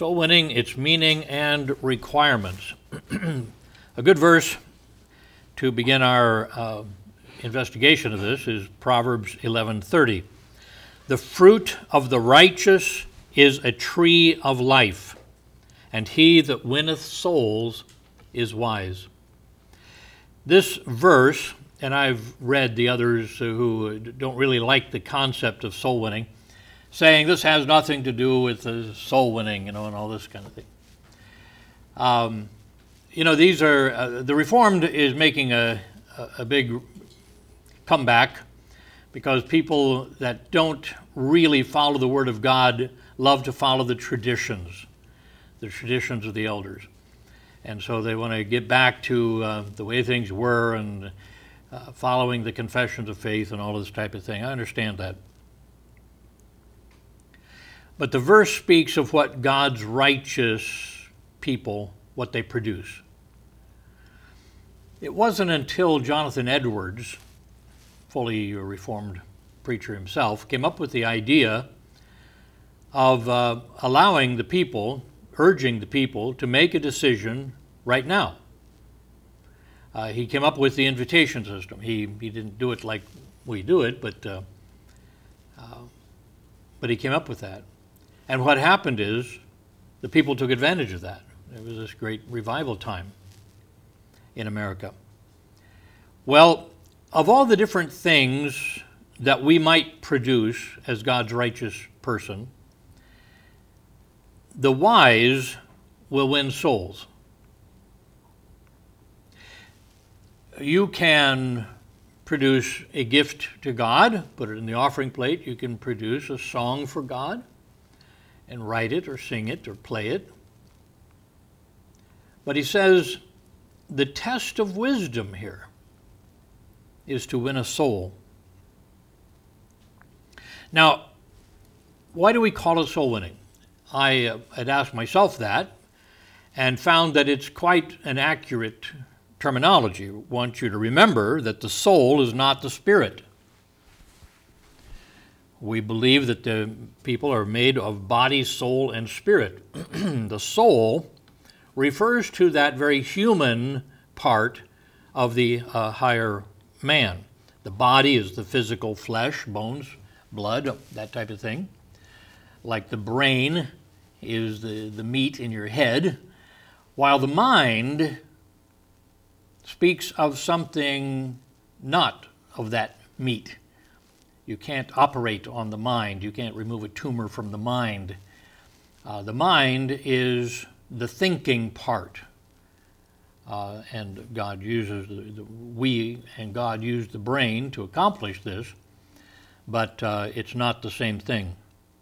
Soul winning, its meaning and requirements. A good verse to begin our investigation of this is Proverbs 11:30. The fruit of the righteous is a tree of life, and he that winneth souls is wise. This verse, and I've read the others who don't really like the concept of soul winning, saying this has nothing to do with soul winning, and all this kind of thing. These are, the Reformed is making a big comeback because people that don't really follow the Word of God love to follow the traditions of the elders. And so they want to get back to the way things were and following the confessions of faith and all this type of thing. I understand that. But the verse speaks of what God's righteous people, what they produce. It wasn't until Jonathan Edwards, fully Reformed preacher himself, came up with the idea of allowing the people, urging the people to make a decision right now. He came up with the invitation system. He didn't do it like we do it, but he came up with that. And what happened is the people took advantage of that. There was this great revival time in America. Well, of all the different things that we might produce as God's righteous person, the wise will win souls. You can produce a gift to God, put it in the offering plate. You can produce a song for God and write it or sing it or play it. But he says the test of wisdom here is to win a soul. Now, why do we call it soul winning? I had asked myself that and found that it's quite an accurate terminology. I want you to remember that the soul is not the spirit. We believe that the people are made of body, soul, and spirit. The soul refers to that very human part of the higher man. The body is the physical flesh, bones, blood, that type of thing. Like the brain is the meat in your head, while the mind speaks of something not of that meat. You can't operate on the mind. You can't remove a tumor from the mind. The mind is the thinking part. And God uses, God used the brain to accomplish this, but it's not the same thing.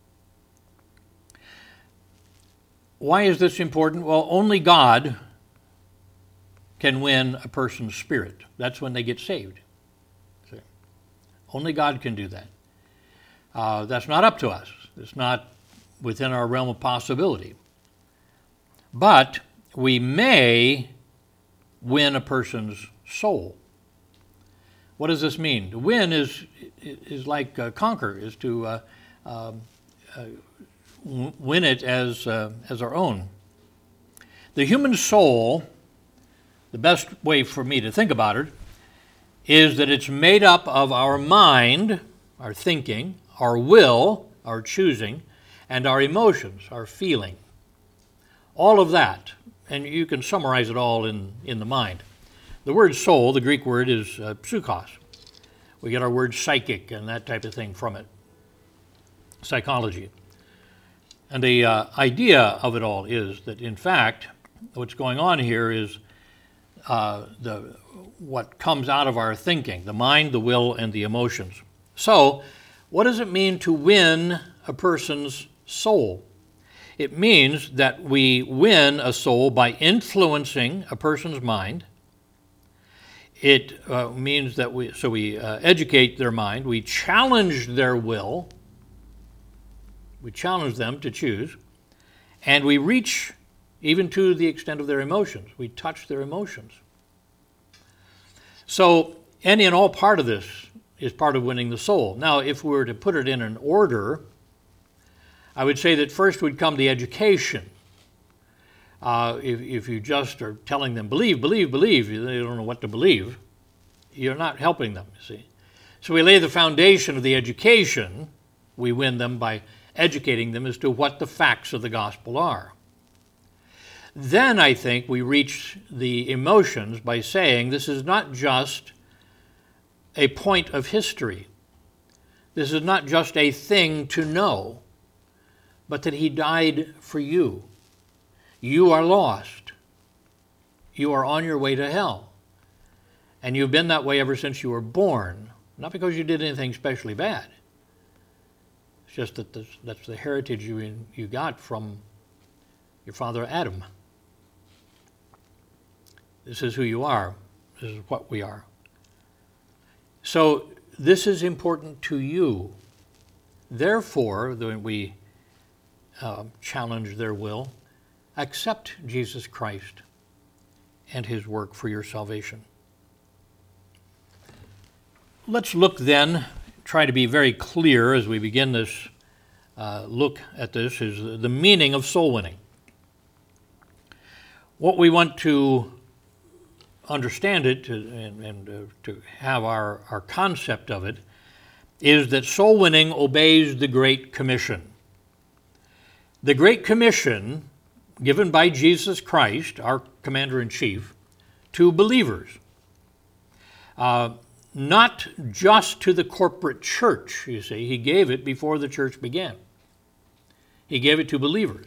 Why is this important? Well, only God can win a person's spirit. That's when they get saved. See? Only God can do that. That's not up to us. It's not within our realm of possibility. But we may win a person's soul. What does this mean? To win is like conquer, is to win it as our own. The human soul, the best way for me to think about it, is that it's made up of our mind, our thinking, our will, our choosing, and our emotions, our feeling. All of that, and you can summarize it all in the mind. The word soul, the Greek word, is psychos. We get our word psychic and that type of thing from it, psychology. And the idea of it all is that, in fact, what's going on here is what comes out of our thinking, the mind, the will, and the emotions. So, what does it mean to win a person's soul? It means that we win a soul by influencing a person's mind. It means that we educate their mind, we challenge their will, we challenge them to choose, and we reach even to the extent of their emotions. We touch their emotions. So any and all part of this is part of winning the soul. Now, if we were to put it in an order, I would say that first would come the education. If you just are telling them, believe, believe, believe, they don't know what to believe, you're not helping them, you see. So we lay the foundation of the education. We win them by educating them as to what the facts of the gospel are. Then I think we reach the emotions by saying this is not just a point of history. This is not just a thing to know, but that he died for you. You are lost. You are on your way to hell. And you've been that way ever since you were born, not because you did anything especially bad. It's just that that's the heritage you got from your father Adam. This is who you are. This is what we are. So this is important to you. Therefore, when we challenge their will, accept Jesus Christ and his work for your salvation. Let's look then, try to be very clear as we begin this look at this, is the meaning of soul winning. What we want to understand it and to have our concept of it is that soul winning obeys the Great Commission. The Great Commission given by Jesus Christ, our commander-in-chief, to believers. Not just to the corporate church, you see. He gave it before the church began. He gave it to believers.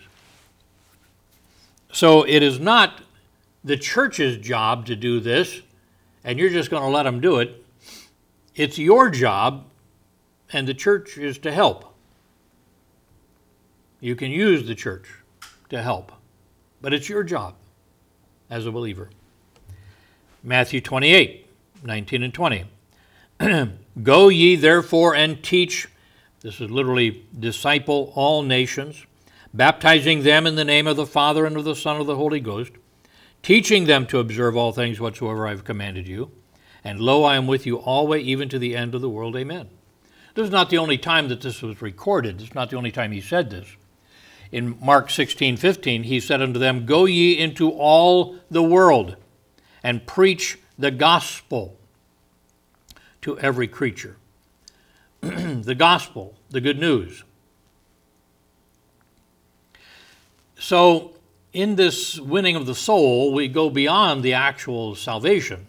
So it is not the church's job to do this, and you're just going to let them do it. It's your job, and the church is to help. You can use the church to help, but it's your job as a believer. Matthew 28, 19 and 20. Go ye therefore and teach, this is literally disciple all nations, baptizing them in the name of the Father and of the Son and of the Holy Ghost, teaching them to observe all things whatsoever I have commanded you. And lo, I am with you always, even to the end of the world. Amen. This is not the only time that this was recorded. It's not the only time he said this. In Mark 16:15, he said unto them, Go ye into all the world and preach the gospel to every creature. The gospel, the good news. So, in this winning of the soul, we go beyond the actual salvation.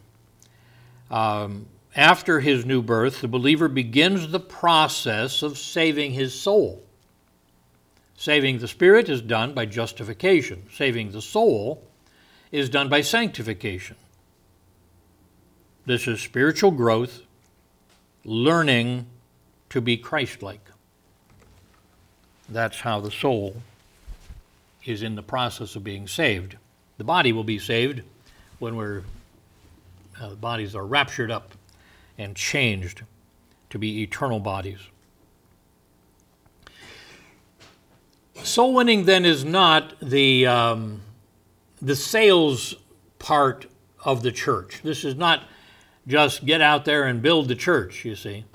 After his new birth, the believer begins the process of saving his soul. Saving the spirit is done by justification. Saving the soul is done by sanctification. This is spiritual growth, learning to be Christ-like. That's how the soul is in the process of being saved. The body will be saved when the bodies are raptured up and changed to be eternal bodies. Soul winning then is not the sales part of the church. This is not just get out there and build the church, you see.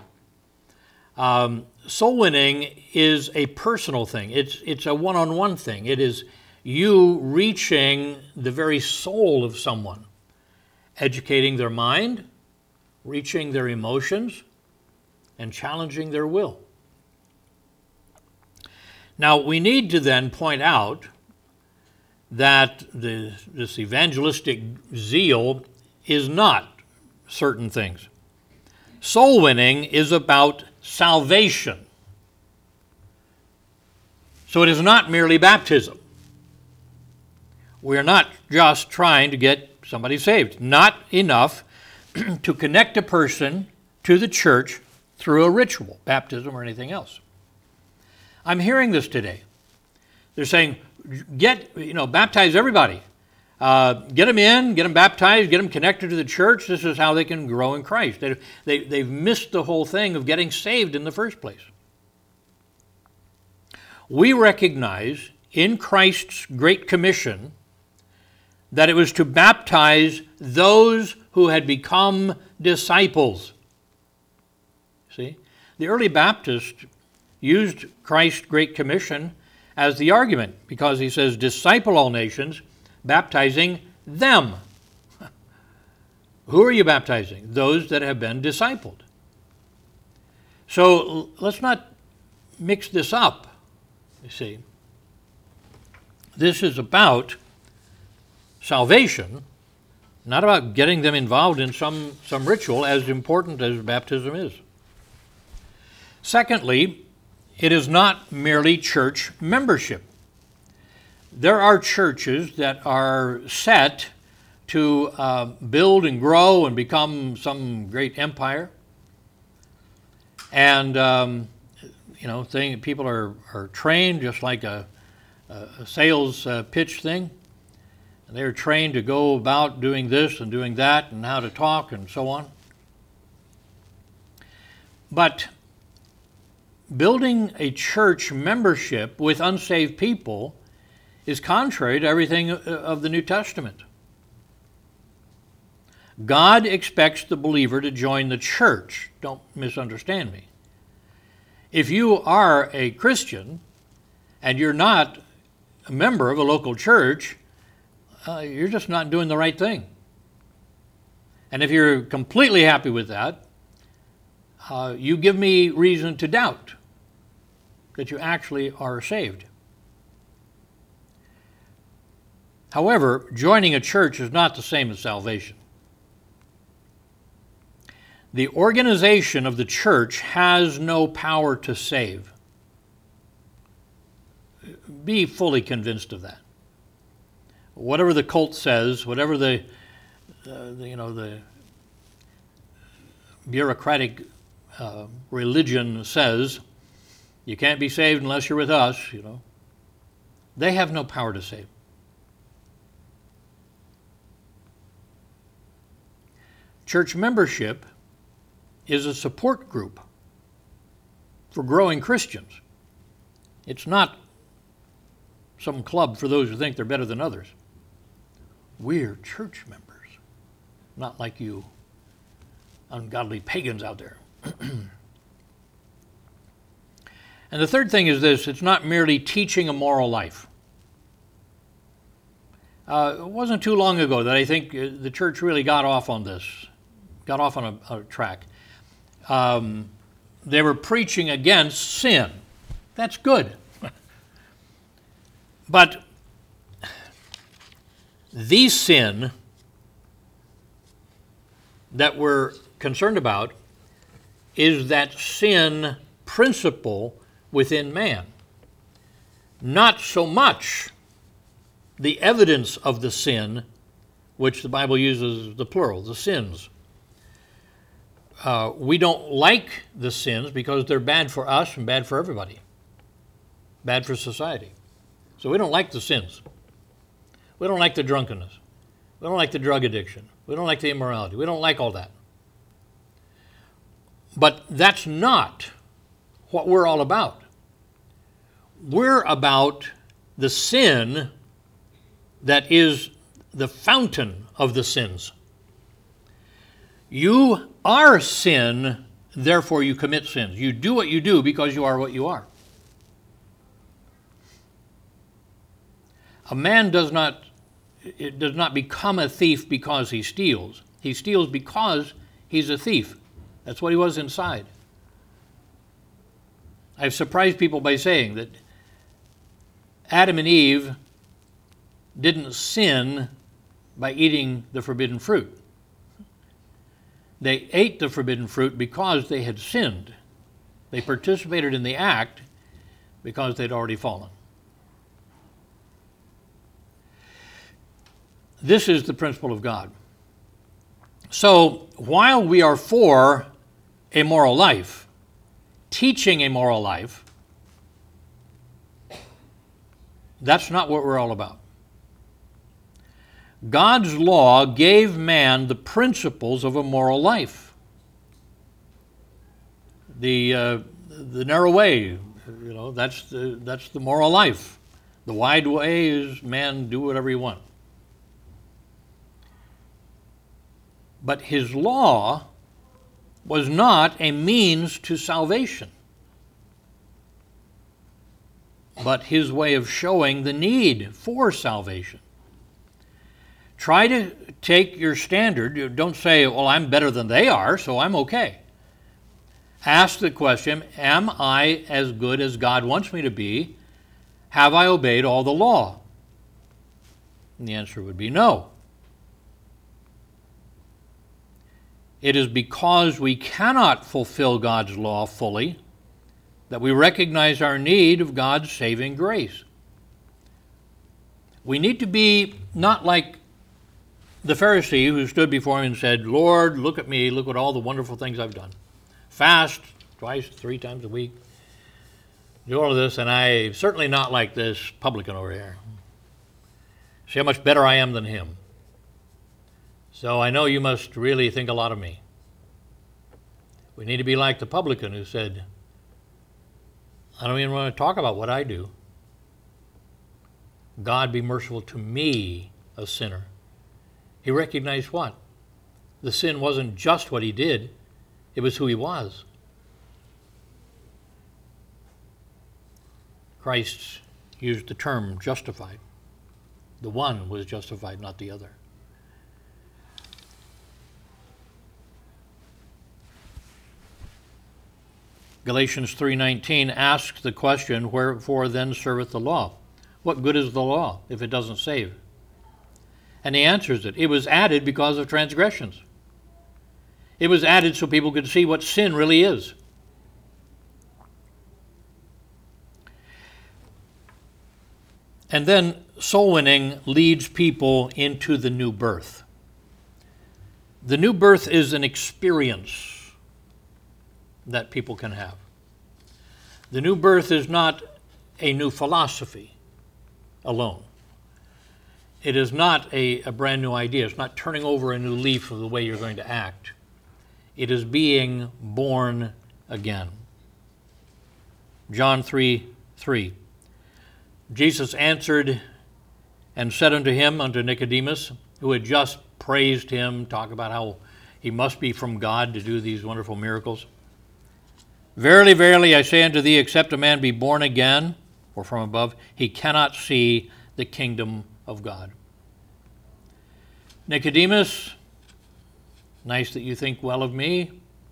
Soul winning is a personal thing. It's a one-on-one thing. It is you reaching the very soul of someone, educating their mind, reaching their emotions, and challenging their will. Now, we need to then point out that this evangelistic zeal is not certain things. Soul winning is about salvation. So it is not merely baptism. We are not just trying to get somebody saved. Not enough to connect a person to the church through a ritual, baptism or anything else. I'm hearing this today. They're saying, baptize everybody. Get them in, get them baptized, get them connected to the church. This is how they can grow in Christ. They've missed the whole thing of getting saved in the first place. We recognize in Christ's Great Commission that it was to baptize those who had become disciples. See? The early Baptists used Christ's Great Commission as the argument because he says, disciple all nations, baptizing them. Who are you baptizing? Those that have been discipled. So let's not mix this up, you see. This is about salvation, not about getting them involved in some ritual, as important as baptism is. Secondly, it is not merely church membership. There are churches that are set to build and grow and become some great empire. And, people are trained just like a sales pitch thing. And they're trained to go about doing this and doing that and how to talk and so on. But building a church membership with unsaved people is contrary to everything of the New Testament. God expects the believer to join the church. Don't misunderstand me. If you are a Christian and you're not a member of a local church, you're just not doing the right thing. And if you're completely happy with that, you give me reason to doubt that you actually are saved. However, joining a church is not the same as salvation. The organization of the church has no power to save. Be fully convinced of that. Whatever the cult says, whatever the bureaucratic religion says, you can't be saved unless you're with us, they have no power to save. Church membership is a support group for growing Christians. It's not some club for those who think they're better than others. We're church members, not like you ungodly pagans out there. And the third thing is this: it's not merely teaching a moral life. It wasn't too long ago that I think the church really got off on a track. They were preaching against sin. That's good. But the sin that we're concerned about is that sin principle within man. Not so much the evidence of the sin, which the Bible uses the plural, the sins. We don't like the sins because they're bad for us and bad for everybody, bad for society. So we don't like the sins. We don't like the drunkenness. We don't like the drug addiction. We don't like the immorality. We don't like all that. But that's not what we're all about. We're about the sin that is the fountain of the sins. You are sin, therefore you commit sins. You do what you do because you are what you are. A man does not become a thief because he steals. He steals because he's a thief. That's what he was inside. I've surprised people by saying that Adam and Eve didn't sin by eating the forbidden fruit. They ate the forbidden fruit because they had sinned. They participated in the act because they'd already fallen. This is the principle of God. So while we are for a moral life, teaching a moral life, that's not what we're all about. God's law gave man the principles of a moral life. The narrow way, that's the moral life. The wide way is man do whatever you want. But his law was not a means to salvation, but his way of showing the need for salvation. Try to take your standard. Don't say, well, I'm better than they are, so I'm okay. Ask the question, am I as good as God wants me to be? Have I obeyed all the law? And the answer would be no. It is because we cannot fulfill God's law fully that we recognize our need of God's saving grace. We need to be not like the Pharisee who stood before him and said, Lord, look at me, look at all the wonderful things I've done. Fast twice, 3 times a week, do all of this, and I'm certainly not like this publican over here. See how much better I am than him. So I know you must really think a lot of me. We need to be like the publican who said, I don't even want to talk about what I do. God be merciful to me, a sinner. He recognized what? The sin wasn't just what he did, it was who he was. Christ used the term justified. The one was justified, not the other. Galatians 3:19 asks the question, wherefore then serveth the law? What good is the law if it doesn't save? And he answers it. It was added because of transgressions. It was added so people could see what sin really is. And then soul winning leads people into the new birth. The new birth is an experience that people can have. The new birth is not a new philosophy alone. It is not a brand new idea. It's not turning over a new leaf of the way you're going to act. It is being born again. John 3:3. Jesus answered and said unto him, unto Nicodemus, who had just praised him, talk about how he must be from God to do these wonderful miracles. Verily, verily, I say unto thee, except a man be born again, or from above, he cannot see the kingdom of God. Nicodemus, nice that you think well of me,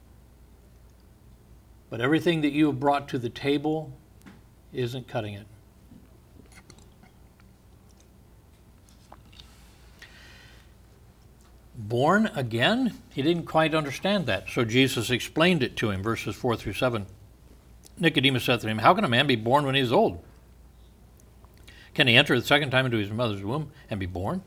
but everything that you have brought to the table isn't cutting it. Born again? He didn't quite understand that. So Jesus explained it to him, verses 4-7. Nicodemus said to him, how can a man be born when he is old? Can he enter the second time into his mother's womb and be born?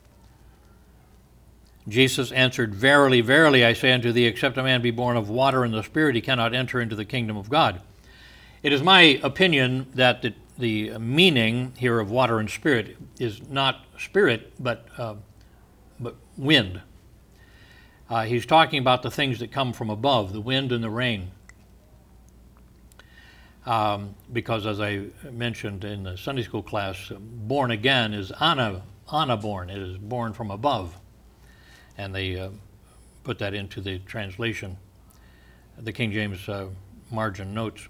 Jesus answered, verily, verily, I say unto thee, except a man be born of water and the Spirit, he cannot enter into the kingdom of God. It is my opinion that the meaning here of water and spirit is not spirit, but wind. He's talking about the things that come from above, the wind and the rain. Because as I mentioned in the Sunday school class, born again is ana-born. It is born from above. And they put that into the translation, the King James margin notes.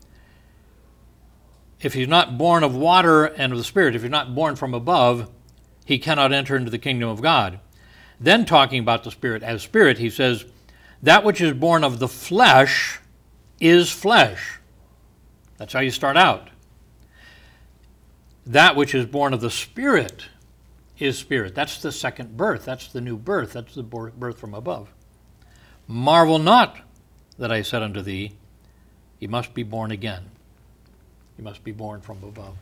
If he's not born of water and of the Spirit, if he's not born from above, he cannot enter into the kingdom of God. Then talking about the Spirit as Spirit, he says, that which is born of the flesh is flesh. That's how you start out. That which is born of the Spirit is spirit. That's the second birth. That's the new birth. That's the birth from above. Marvel not that I said unto thee, ye must be born again. You must be born from above.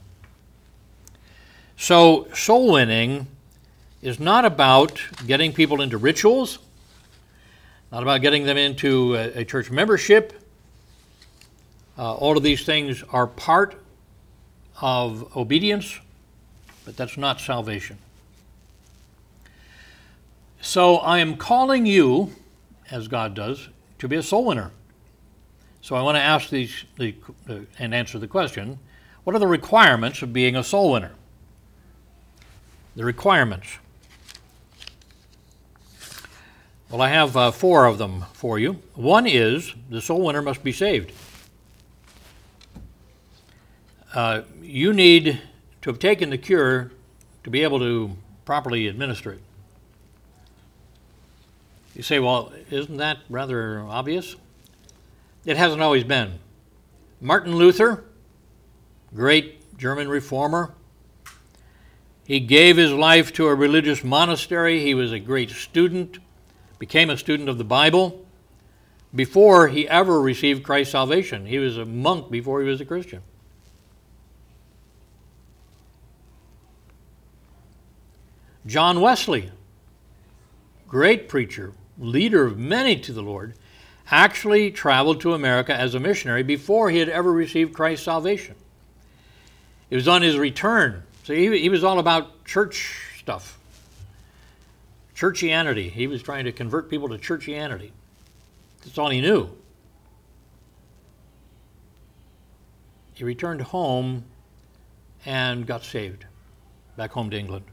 So soul winning is not about getting people into rituals, not about getting them into a church membership. All of these things are part of obedience, but that's not salvation. So I am calling you, as God does, to be a soul winner. So I want to ask and answer the question, what are the requirements of being a soul winner? The requirements. Well, I have 4 of them for you. One is the soul winner must be saved. You need to have taken the cure to be able to properly administer it. You say, well, isn't that rather obvious? It hasn't always been. Martin Luther, great German reformer, he gave his life to a religious monastery. He was a great student, became a student of the Bible before he ever received Christ's salvation. He was a monk before he was a Christian. John Wesley, great preacher, leader of many to the Lord, actually traveled to America as a missionary before he had ever received Christ's salvation. It was on his return. So he was all about church stuff, churchianity. He was trying to convert people to churchianity. That's all he knew. He returned home and got saved back home to England.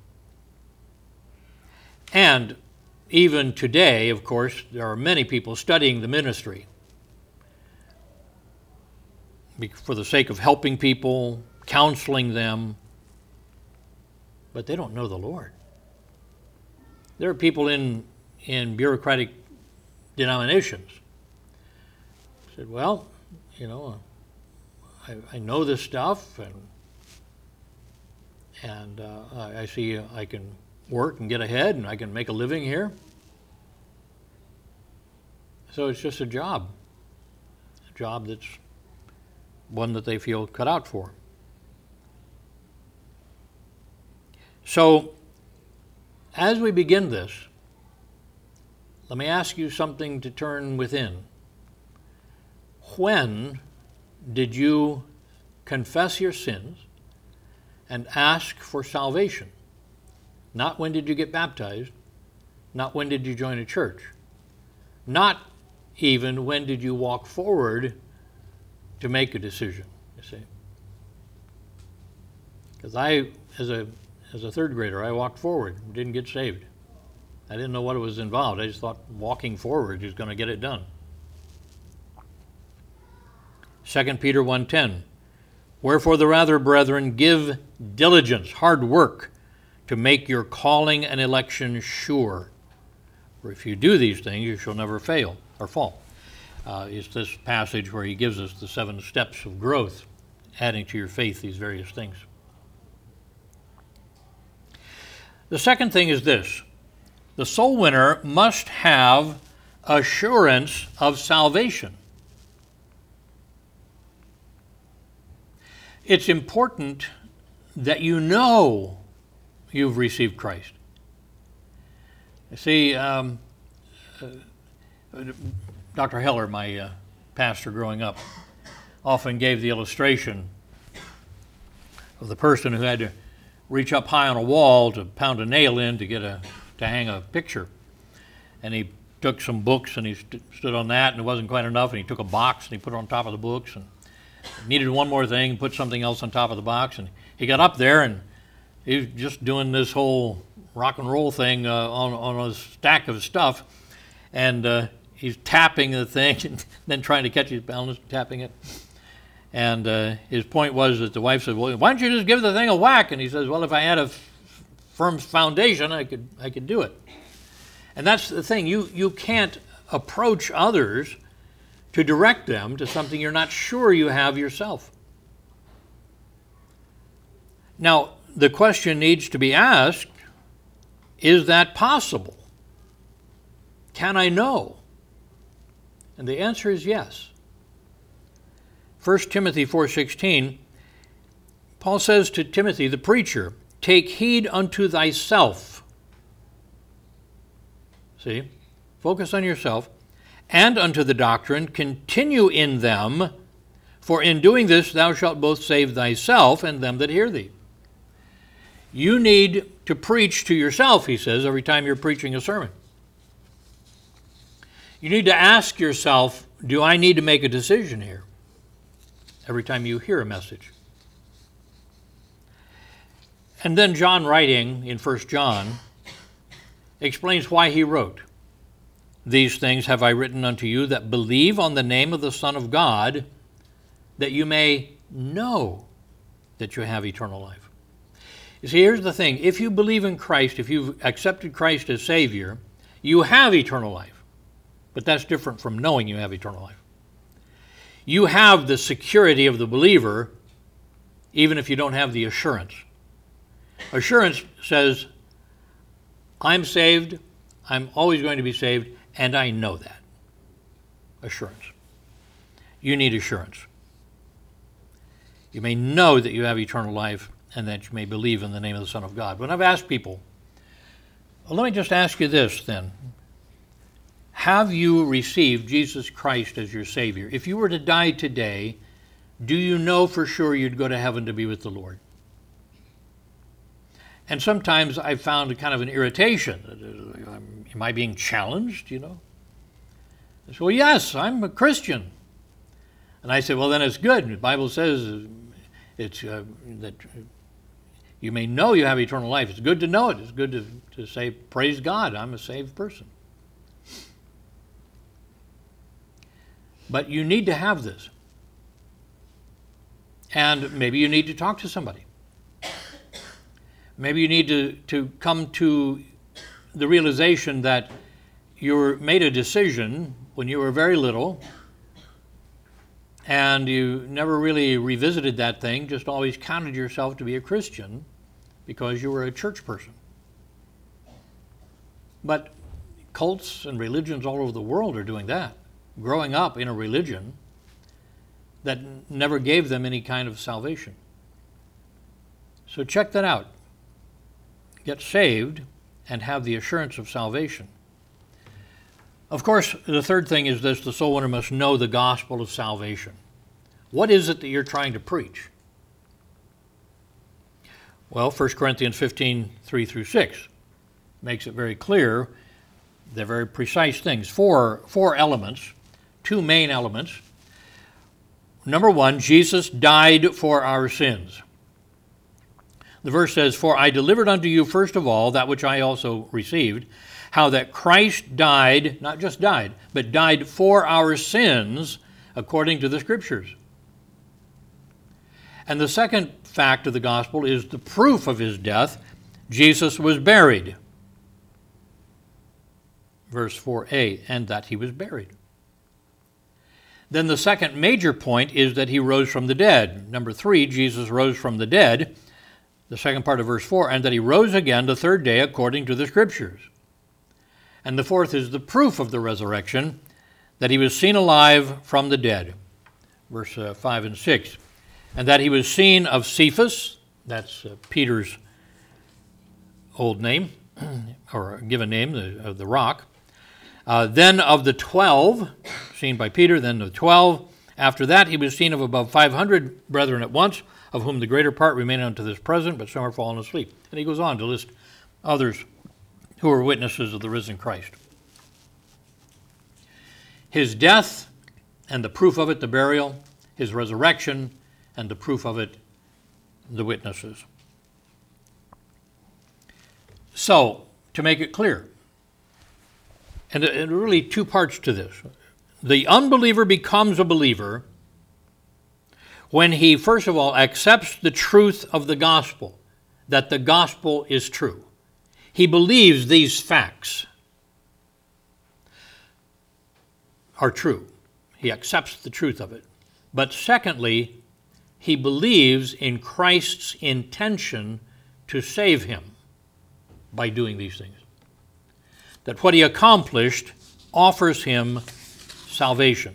And even today, of course, there are many people studying the ministry for the sake of helping people, counseling them, but they don't know the Lord. There are people in bureaucratic denominations who said, well, I know this stuff, and I see I can work and get ahead, and I can make a living here. So it's just a job that's one that they feel cut out for. So, as we begin this, let me ask you something to turn within. When did you confess your sins and ask for salvation? Not when did you get baptized, not when did you join a church, not even when did you walk forward to make a decision, you see. Because I, as a third grader, I walked forward and didn't get saved. I didn't know what was involved. I just thought walking forward is going to get it done. 2 Peter 1:10, wherefore the rather, brethren, give diligence, hard work, to make your calling and election sure. For if you do these things, you shall never fail or fall. It's this passage where he gives us the 7 steps of growth, adding to your faith these various things. The second thing is this. The soul winner must have assurance of salvation. It's important that you know you've received Christ. You see, Dr. Heller, my pastor growing up, often gave the illustration of the person who had to reach up high on a wall to pound a nail in to hang a picture. And he took some books and he stood on that, and it wasn't quite enough, and he took a box and he put it on top of the books and needed one more thing, put something else on top of the box, and he got up there and he was just doing this whole rock and roll thing on a stack of stuff, and he's tapping the thing and then trying to catch his balance, tapping it. And his point was that the wife said, well, why don't you just give the thing a whack? And he says, well, if I had a firm foundation, I could do it. And that's the thing. You can't approach others to direct them to something you're not sure you have yourself. Now, the question needs to be asked, is that possible? Can I know? And the answer is yes. 1 Timothy 4:16, Paul says to Timothy, the preacher, take heed unto thyself. See? Focus on yourself. And unto the doctrine, continue in them, for in doing this thou shalt both save thyself and them that hear thee. You need to preach to yourself, he says, every time you're preaching a sermon. You need to ask yourself, do I need to make a decision here? Every time you hear a message. And then John, writing in 1 John, explains why he wrote, these things have I written unto you that believe on the name of the Son of God, that you may know that you have eternal life. You see, here's the thing. If you believe in Christ, if you've accepted Christ as Savior, You have eternal life, but that's different from knowing you have eternal life. You have the security of the believer, even if you don't have the assurance. Assurance says, I'm saved, I'm always going to be saved, and I know that. Assurance. You need assurance. You may know that you have eternal life and that you may believe in the name of the Son of God. When I've asked people, well, let me just ask you this then. Have you received Jesus Christ as your Savior? If you were to die today, do you know for sure you'd go to heaven to be with the Lord? And sometimes I've found kind of an irritation. Am I being challenged, you know? I say, well, yes, I'm a Christian. And I say, well, then it's good. The Bible says it's that you may know you have eternal life. It's good to know it. It's good to say, praise God, I'm a saved person. But you need to have this. And maybe you need to talk to somebody. Maybe you need to come to the realization that you made a decision when you were very little and you never really revisited that thing, just always counted yourself to be a Christian because you were a church person. But cults and religions all over the world are doing that, growing up in a religion that never gave them any kind of salvation. So check that out. Get saved and have the assurance of salvation. Of course, the third thing is this: the soul winner must know the gospel of salvation. What is it that you're trying to preach? Well, 1 Corinthians 15, 3 through 6 makes it very clear. They're very precise things. Four elements, two main elements. Number one, Jesus died for our sins. The verse says, for I delivered unto you first of all that which I also received, how that Christ died, not just died, but died for our sins according to the Scriptures. And the second fact of the gospel is the proof of his death. Jesus was buried. Verse 4a, and that he was buried. Then the second major point is that he rose from the dead. Number 3, Jesus rose from the dead. The second part of verse 4, and that he rose again the third day according to the Scriptures. And the fourth is the proof of the resurrection, that he was seen alive from the dead. Verse 5 and 6. And that he was seen of Cephas, that's Peter's old name, or given name, of the rock. Then of the 12, seen by Peter, then the 12. After that he was seen of above 500 brethren at once, of whom the greater part remain unto this present, but some are fallen asleep. And he goes on to list others who are witnesses of the risen Christ. His death and the proof of it, the burial, his resurrection, and the proof of it, the witnesses. So, to make it clear, and really two parts to this. The unbeliever becomes a believer when he, first of all, accepts the truth of the gospel, that the gospel is true. He believes these facts are true. He accepts the truth of it. But secondly, he believes in Christ's intention to save him by doing these things. That what he accomplished offers him salvation.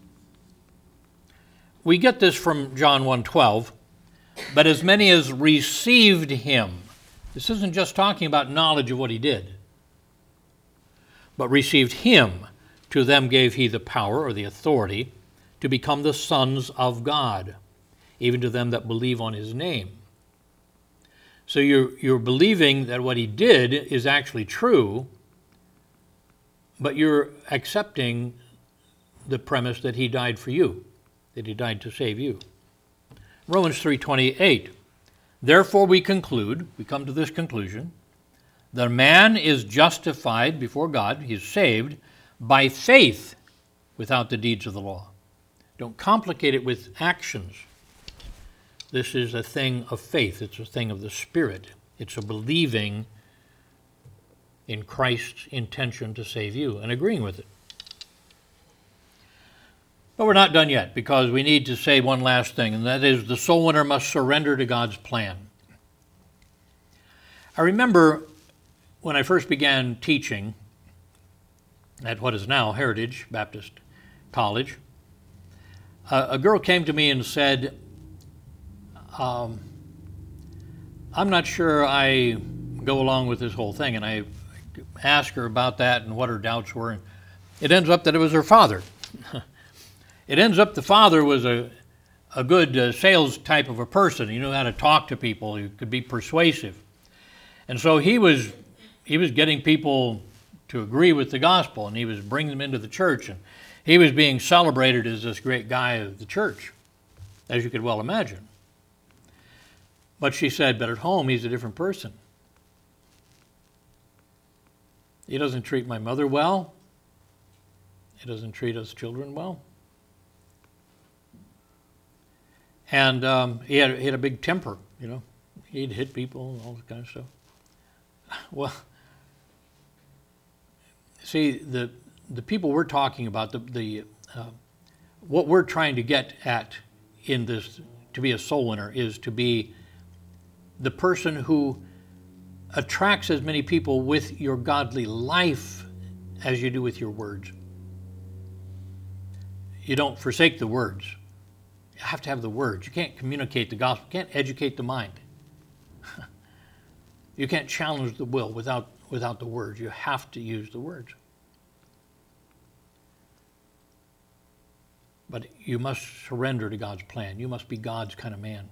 We get this from John 1:12, but as many as received him. This isn't just talking about knowledge of what he did, but received him, to them gave he the power or the authority to become the sons of God, even to them that believe on his name. So you're believing that what he did is actually true, but you're accepting the premise that he died for you, that he died to save you. Romans 3:28. Therefore we come to this conclusion, that man is justified before God, he is saved, by faith without the deeds of the law. Don't complicate it with actions. This is a thing of faith. It's a thing of the Spirit. It's a believing in Christ's intention to save you and agreeing with it. But we're not done yet, because we need to say one last thing, and that is the soul winner must surrender to God's plan. I remember when I first began teaching at what is now Heritage Baptist College, a girl came to me and said, I'm not sure I go along with this whole thing. And I asked her about that and what her doubts were. And it ends up that it was her father. It ends up the father was a good sales type of a person. He knew how to talk to people. He could be persuasive. And so he was getting people to agree with the gospel, and he was bringing them into the church. And he was being celebrated as this great guy of the church, as you could well imagine. But she said, but at home, he's a different person. He doesn't treat my mother well. He doesn't treat us children well. And he had a big temper, you know. He'd hit people and all that kind of stuff. Well, see, the people we're talking about, what we're trying to get at in this, to be a soul winner, is to be the person who attracts as many people with your godly life as you do with your words. You don't forsake the words. You have to have the words. You can't communicate the gospel. You can't educate the mind. You can't challenge the will without the words. You have to use the words. But you must surrender to God's plan. You must be God's kind of man.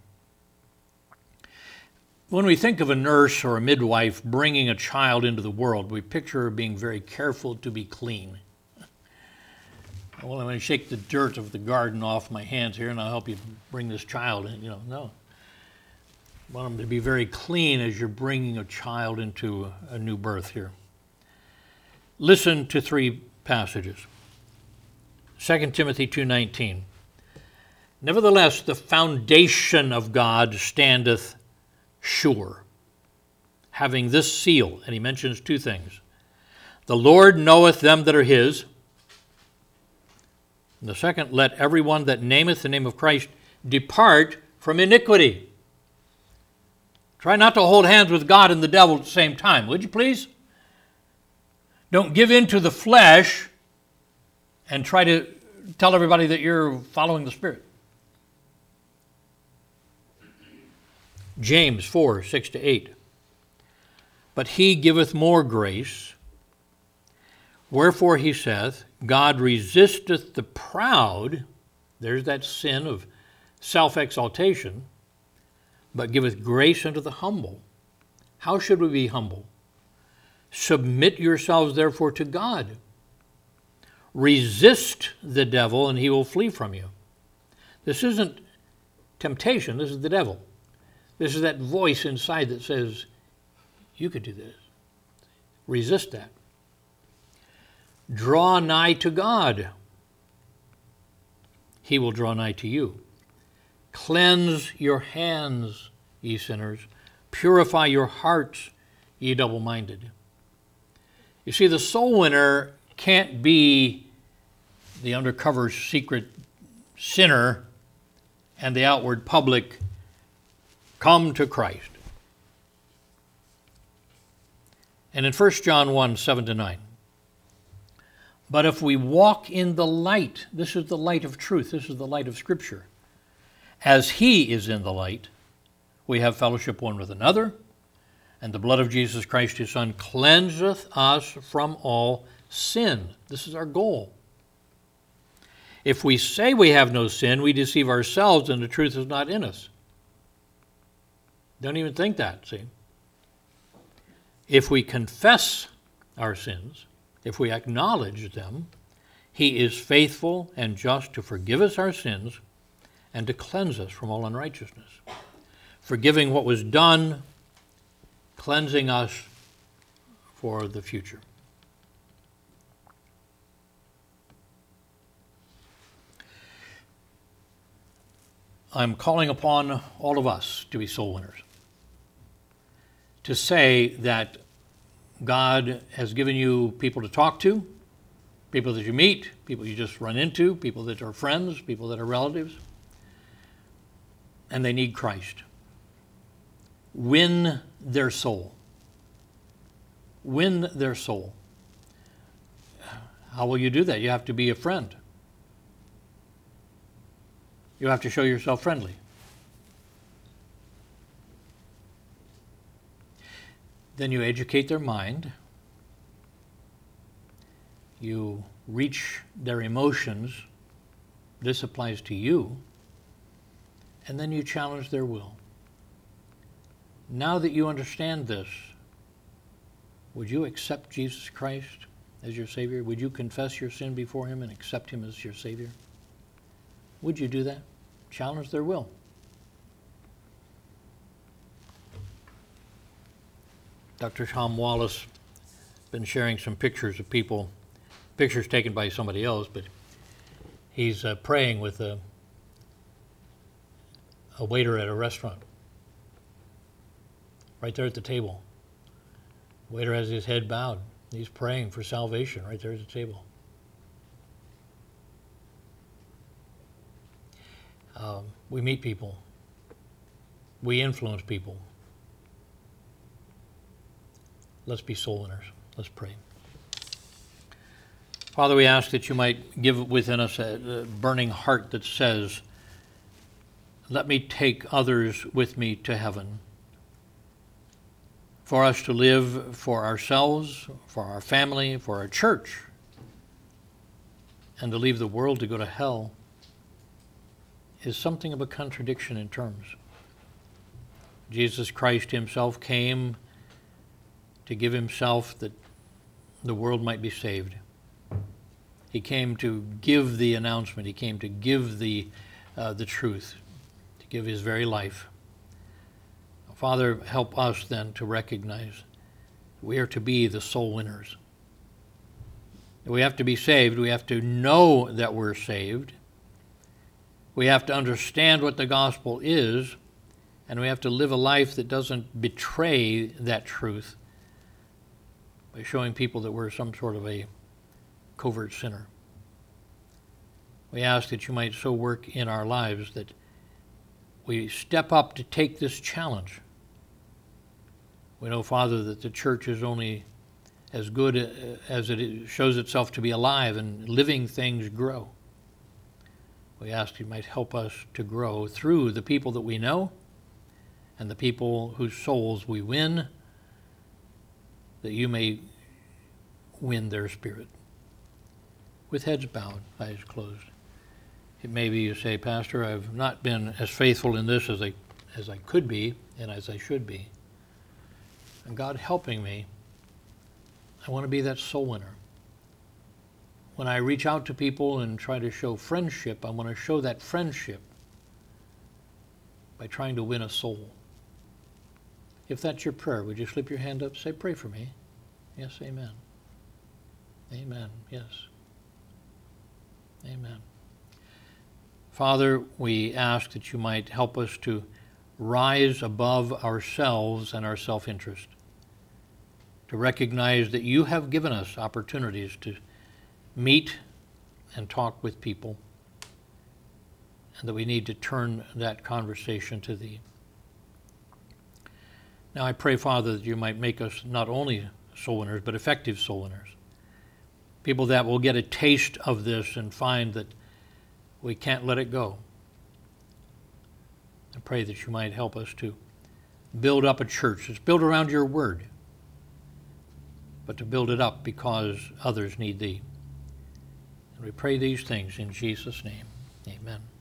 When we think of a nurse or a midwife bringing a child into the world, we picture her being very careful to be clean. Well, I'm going to shake the dirt of the garden off my hands here, and I'll help you bring this child in. No. I want them to be very clean as you're bringing a child into a new birth here. Listen to 3 passages. 2 Timothy 2:19. Nevertheless, the foundation of God standeth sure, having this seal, and he mentions 2 things. The Lord knoweth them that are his. And the second, let everyone that nameth the name of Christ depart from iniquity. Try not to hold hands with God and the devil at the same time, would you please? Don't give in to the flesh and try to tell everybody that you're following the Spirit. James 4:6-8. But he giveth more grace. Wherefore he saith, God resisteth the proud, there's that sin of self-exaltation, but giveth grace unto the humble. How should we be humble? Submit yourselves therefore to God. Resist the devil and he will flee from you. This isn't temptation, this is the devil. This is that voice inside that says, you could do this. Resist that. Draw nigh to God. He will draw nigh to you. Cleanse your hands, ye sinners. Purify your hearts, ye double-minded. You see, the soul winner can't be the undercover secret sinner and the outward public come to Christ. And in 1 John 1:7-9, but if we walk in the light, this is the light of truth, this is the light of Scripture, as he is in the light, we have fellowship one with another, and the blood of Jesus Christ his Son cleanseth us from all sin. This is our goal. If we say we have no sin, we deceive ourselves and the truth is not in us. Don't even think that, see. If we confess our sins, if we acknowledge them, he is faithful and just to forgive us our sins and to cleanse us from all unrighteousness. Forgiving what was done, cleansing us for the future. I'm calling upon all of us to be soul winners, to say that God has given you people to talk to, people that you meet, people you just run into, people that are friends, people that are relatives, and they need Christ. Win their soul. Win their soul. How will you do that? You have to be a friend. You have to show yourself friendly. Then you educate their mind. You reach their emotions. This applies to you. And then you challenge their will. Now that you understand this, would you accept Jesus Christ as your Savior? Would you confess your sin before Him and accept Him as your Savior? Would you do that? Challenge their will. Dr. Tom Wallace has been sharing some pictures of people, pictures taken by somebody else, but he's praying with a waiter at a restaurant, right there at the table. The waiter has his head bowed. He's praying for salvation right there at the table. We meet people. We influence people. Let's be soul winners. Let's pray. Father, we ask that you might give within us a burning heart that says, let me take others with me to heaven. For us to live for ourselves, for our family, for our church, and to leave the world to go to hell is something of a contradiction in terms. Jesus Christ Himself came to give Himself that the world might be saved. He came to give the announcement. He came to give the truth, to give His very life. Father, help us then to recognize we are to be the soul winners. We have to be saved. We have to know that we're saved. We have to understand what the gospel is, and we have to live a life that doesn't betray that truth by showing people that we're some sort of a covert sinner. We ask that you might so work in our lives that we step up to take this challenge. We know, Father, that the church is only as good as it shows itself to be alive, and living things grow. We ask you might help us to grow through the people that we know and the people whose souls we win, that you may win their spirit. With heads bowed, eyes closed. It may be you say, Pastor, I've not been as faithful in this as I could be and as I should be. And God helping me, I want to be that soul winner. When I reach out to people and try to show friendship, I want to show that friendship by trying to win a soul. If that's your prayer, would you slip your hand up? Say, pray for me. Yes, amen. Amen, yes. Amen. Father, we ask that you might help us to rise above ourselves and our self-interest, to recognize that you have given us opportunities to meet and talk with people, and that we need to turn that conversation to thee. Now I pray, Father, that you might make us not only soul winners, but effective soul winners. People that will get a taste of this and find that we can't let it go. I pray that you might help us to build up a church that's built around your word, but to build it up because others need thee. And we pray these things in Jesus' name. Amen.